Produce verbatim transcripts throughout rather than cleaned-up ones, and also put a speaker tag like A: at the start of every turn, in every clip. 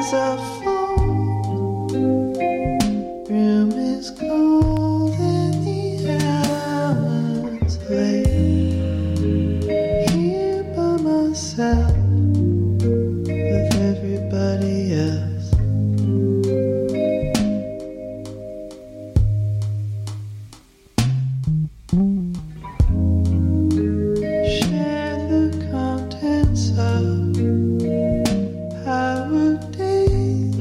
A: Share the contents of our days.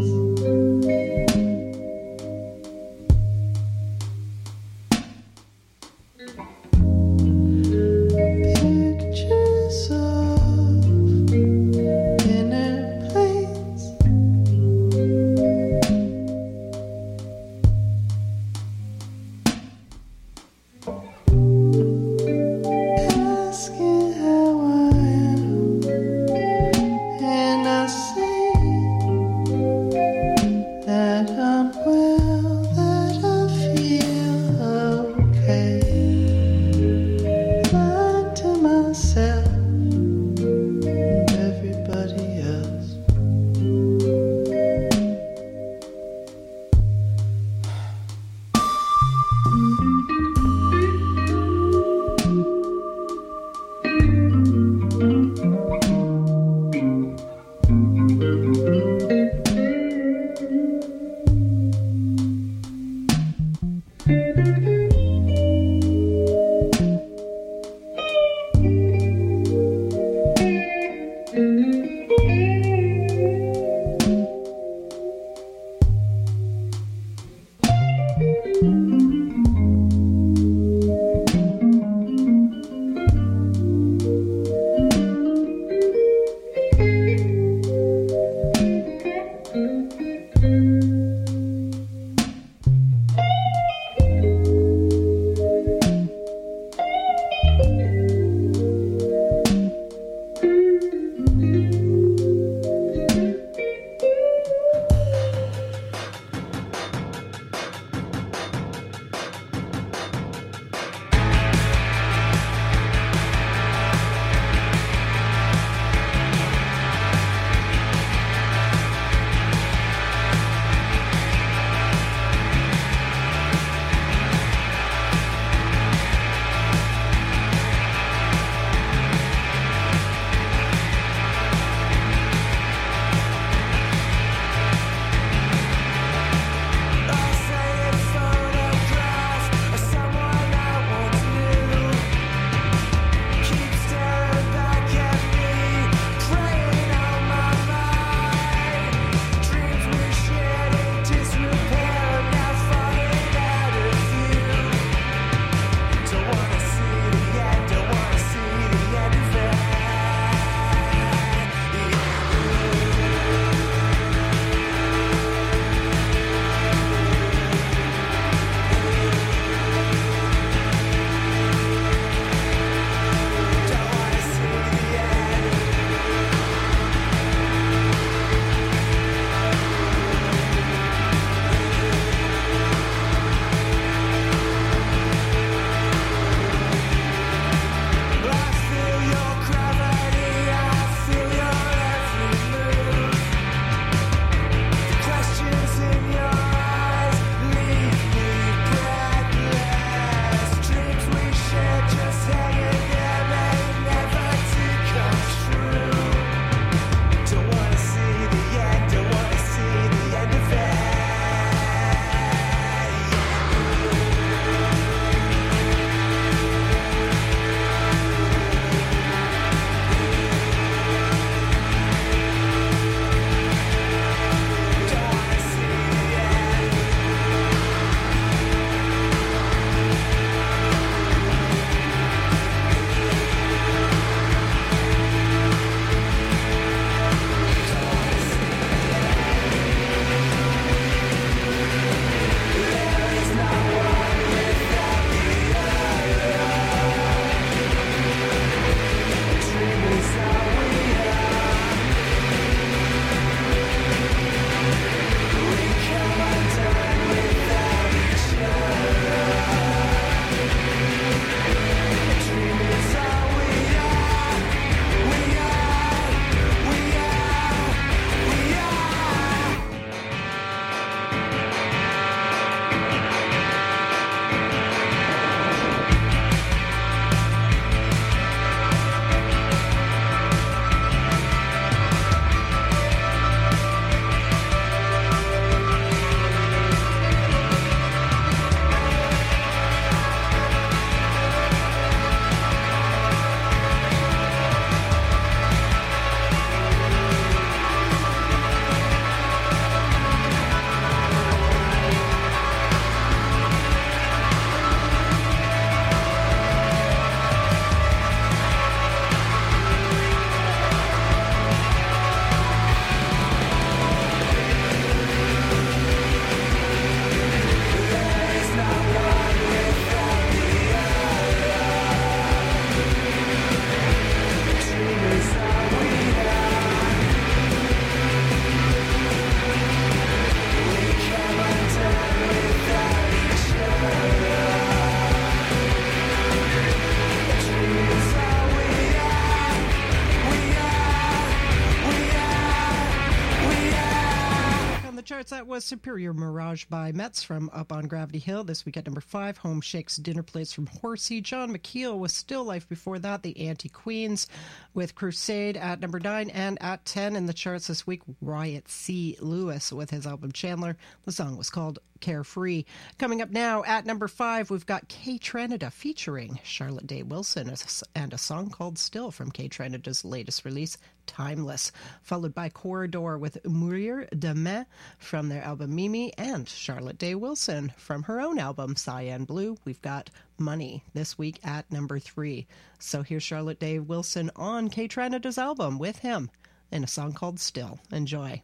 A: charts, that was Superior Mirage by Metz from Up on Gravity Hill. This week at number five, Home Shakes Dinner Plates from Horsey. John McKeel with Still Life. Before that, the Anti-Queens with Crusade at number nine. And at ten in the charts this week, Riot C. Lewis with his album Chandler. The song was called Carefree. Coming up now at number five, we've got Kay Tranada featuring Charlotte Day Wilson and a song called Still from Kay Tranada's latest release, Timeless, followed by Corridor with Mourir Demain from their album Mimi, and Charlotte Day Wilson from her own album Cyan Blue. We've got Money this week at number three. So here's Charlotte Day Wilson on Kay Tranada's album with him in a song called Still. Enjoy.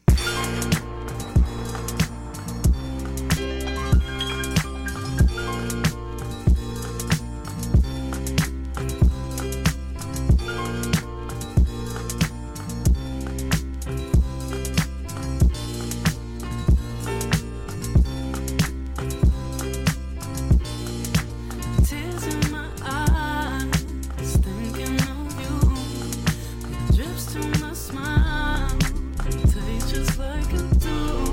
B: Drips to my smile, tastes just like a do.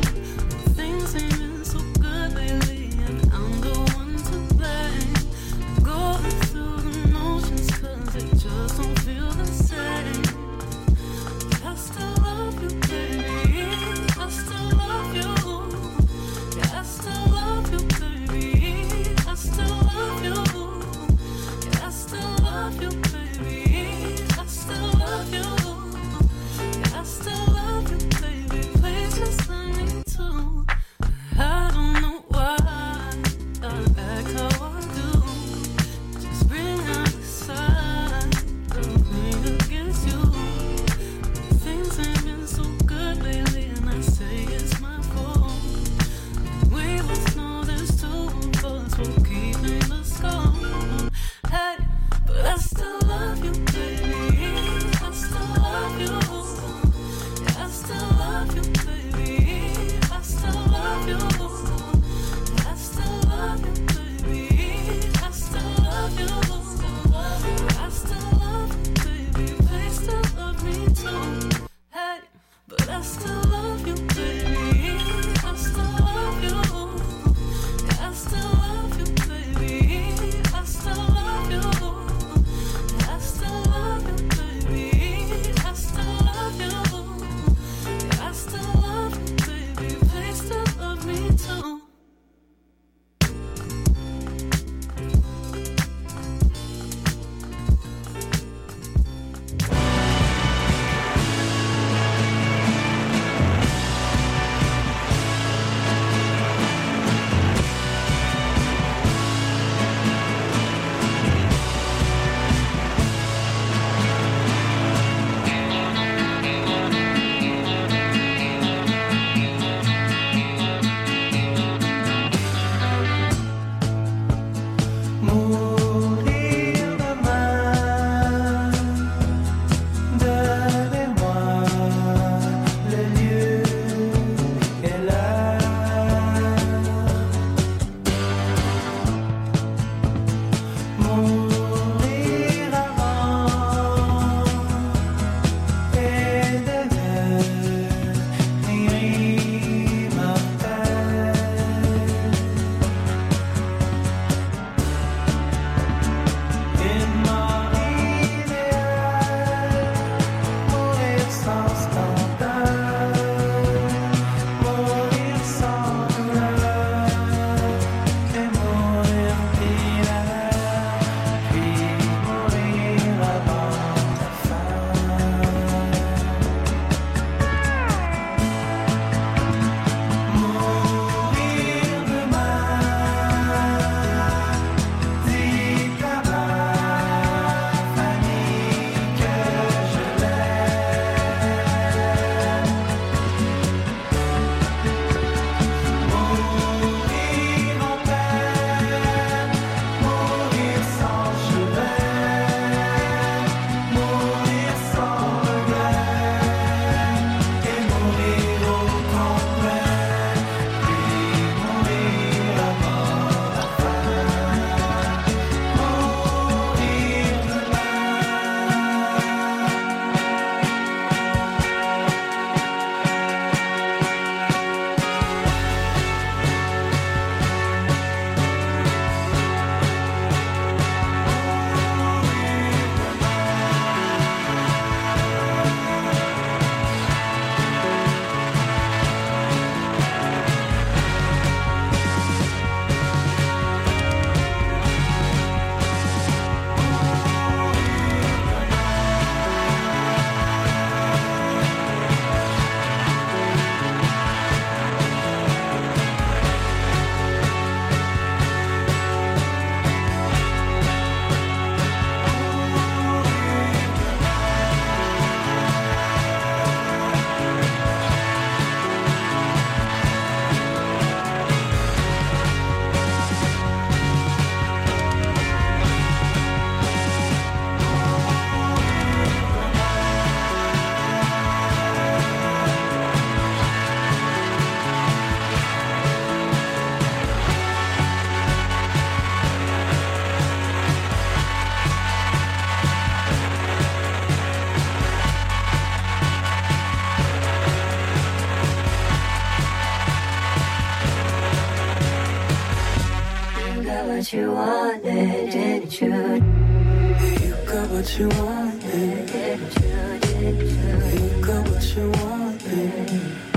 B: what you wanted, didn't you? You got what you wanted, didn't you, didn't you? You got what you wanted.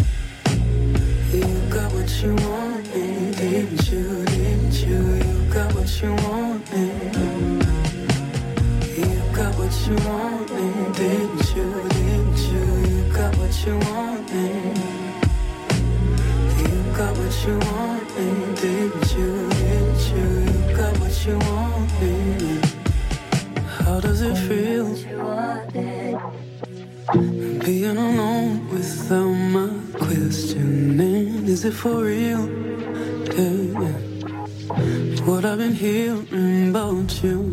B: You got what you wanted, didn't you, didn't you? You got what you wanted. You got what you wanted, didn't you, didn't you? You got what you wanted. You got what you wanted, didn't you, didn't you? You got what you wanted. How does it feel being alone without my questioning? Is it for real? Yeah, yeah. What I've been hearing about you,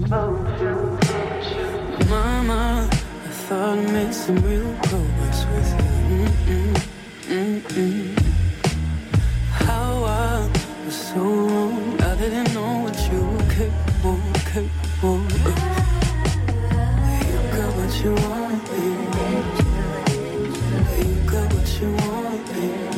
B: Mama, I thought I made some real progress with you. Mm-mm, mm-mm. How I was so wrong, I didn't know what you were capable, capable of. You got what you wanted. You got what you wanted.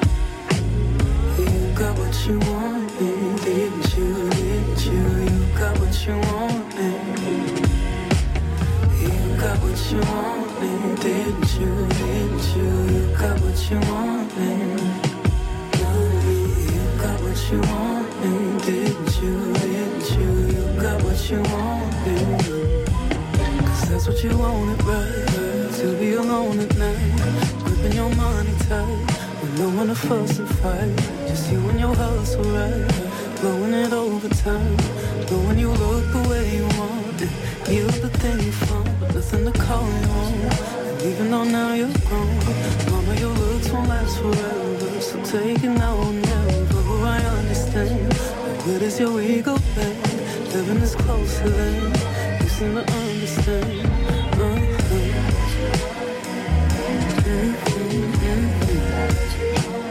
B: You got what you wanted, didn't you, didn't you? You got what you wanted. You got what you wanted, didn't you, didn't you? You got what you wanted. You got what you wanted, didn't you, didn't you? You got what you wanted. Cause that's what you wanted, right? To be alone at night, gripping your money tight, with no one to fuss and fight. Just you and your hustle, right? Blowing it over time, knowing you look the way you want it. You're the thing you found, but nothing to call you on. And even though now you're grown, Mama, your looks won't last forever. So take it now or never. I understand, but where does your ego bend? Heaven is closer than you seem to understand. Uh-huh. Mm-hmm, mm-hmm.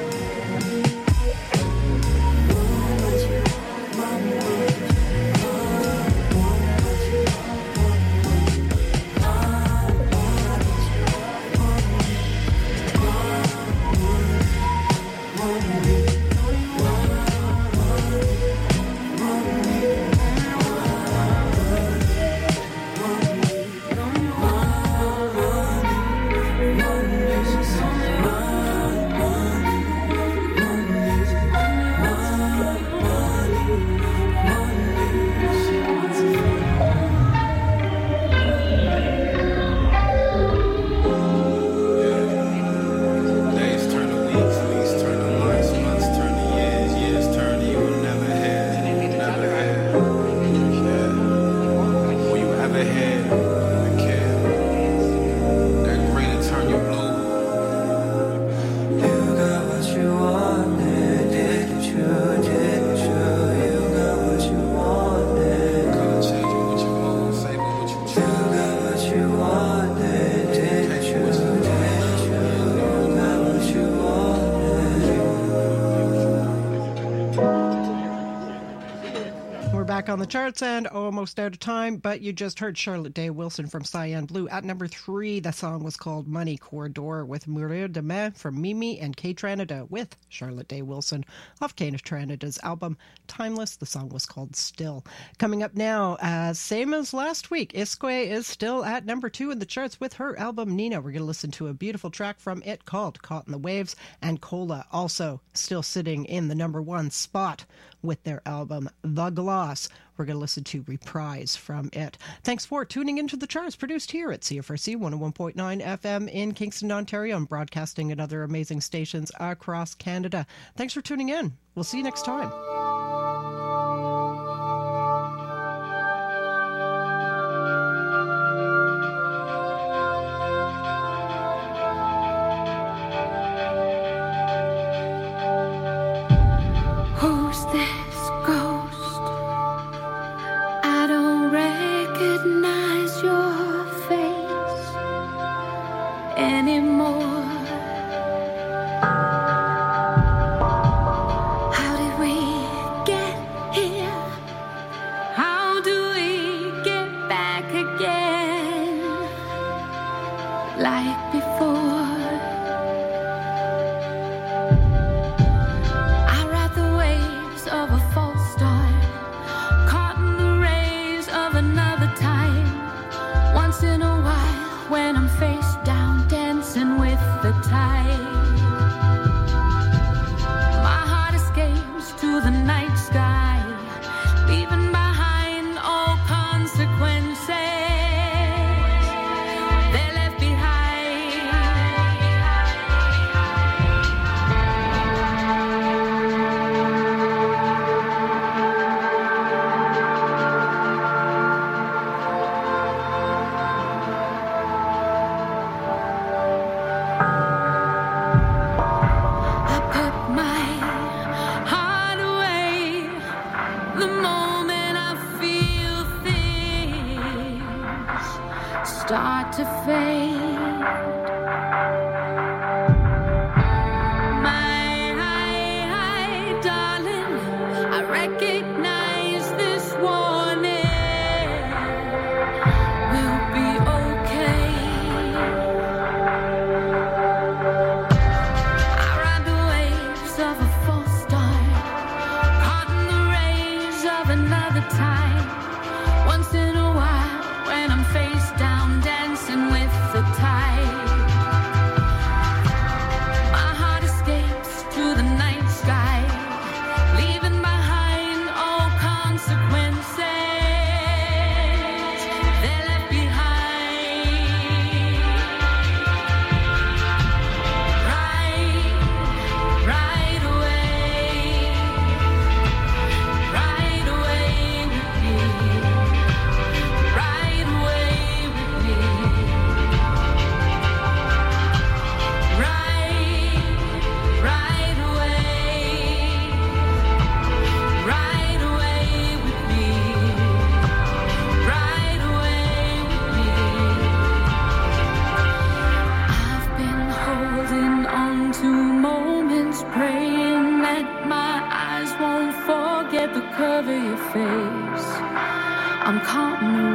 A: On the charts and almost out of time, but you just heard Charlotte Day Wilson from Cyan Blue at number three. The song was called Money Corridor with Mourir Demain from Mimi and Kay Tranada with Charlotte Day Wilson off Kay Tranada's album Timeless. The song was called Still. Coming up now, uh, same as last week, Isque is still at number two in the charts with her album Nina. We're going to listen to a beautiful track from it called Caught in the Waves, and Cola also still sitting in the number one spot with their album The Gloss. We're going to listen to Reprise from it. Thanks for tuning into the charts, produced here at C F R C one oh one point nine F M in Kingston, Ontario, and broadcasting at other amazing stations across Canada. Thanks for tuning in. We'll see you next time.
B: Who's this ghost? I don't recognize your face anymore. How did we No.